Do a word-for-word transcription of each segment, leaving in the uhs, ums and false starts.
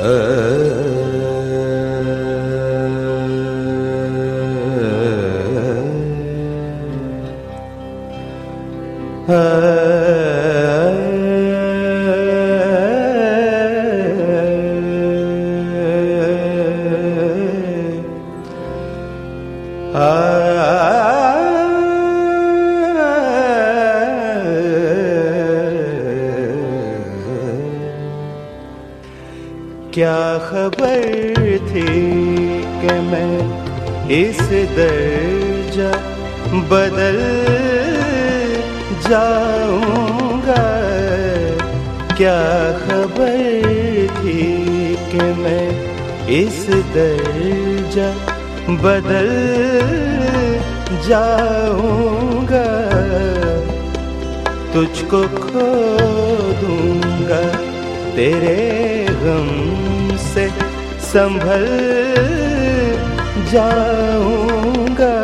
क्या खबर थी कि मैं इस दर्जा बदल जाऊंगा, क्या खबर थी कि मैं इस दर्जा बदल जाऊंगा, तुझको खो दूंगा, तेरे गम से संभल जाऊंगा,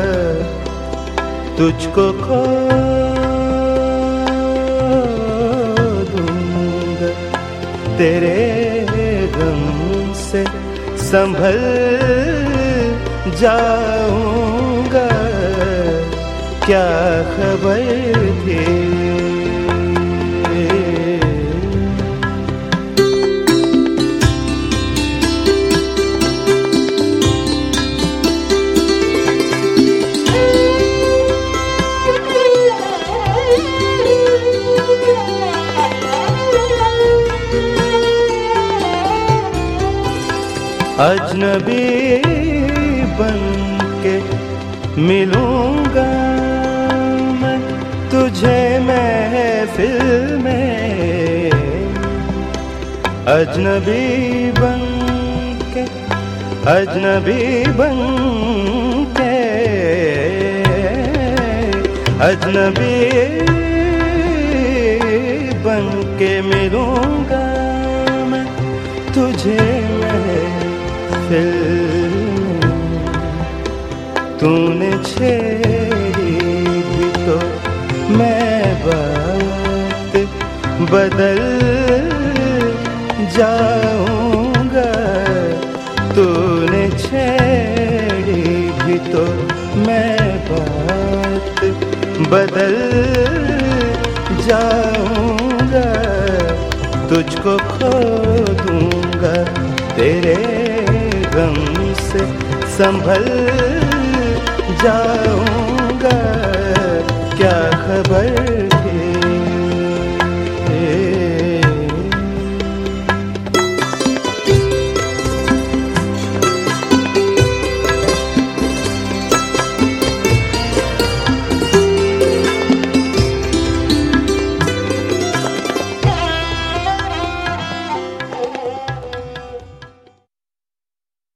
तुझको खो दूंगा, तेरे गम से संभल जाऊंगा, क्या खबर थी। अजनबी बन के मिलूंगा मैं तुझे महफिल में, अजनबी बन के, अजनबी बन के, अजनबी बन के मिलूंगा मैं तुझे महफिल, तूने छेड़ी भी तो मैं बात बदल जाऊंगा, तूने छेड़ी भी तो मैं बात बदल जाऊंगा, तुझको खो दूंगा, तेरे गम से संभल जाऊंगा, क्या खबर